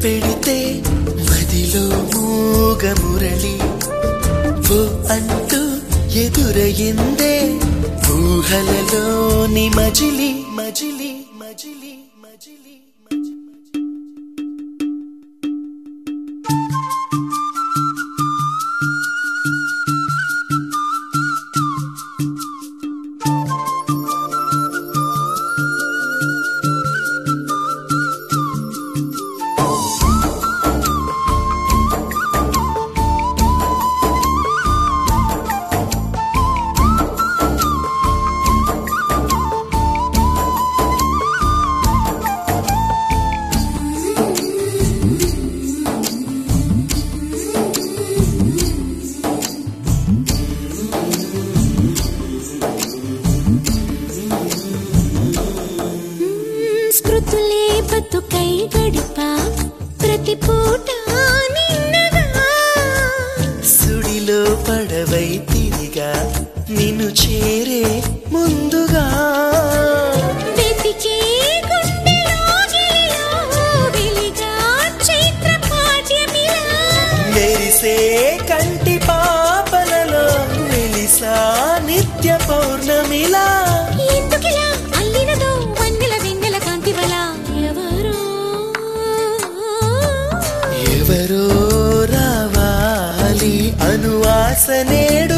పెడితే మదిలో మూగ మురళి ఓ అంటూ ఎదురయిందే ఊహలలోని మజిలి మజిలి మజిలి మజిలి స్మృతులే బతుకై గడిపా ప్రతి పూట నిన్నగా సుడిలో పడవై తిరిగా నిన్ను చేరే ముందుగా వెతికే గుండెలో గిలిలో వెలిగా చైత్ర పాఠ్యమిలా మెరిసే కంటి పాపలలో వెలిసా నిత్య పౌర్ణమిలా ఎందుకిలా అల్లినదో వన్నెల వెన్నెల కాంతివల ఎవరో రావాలి అనువాస నేడు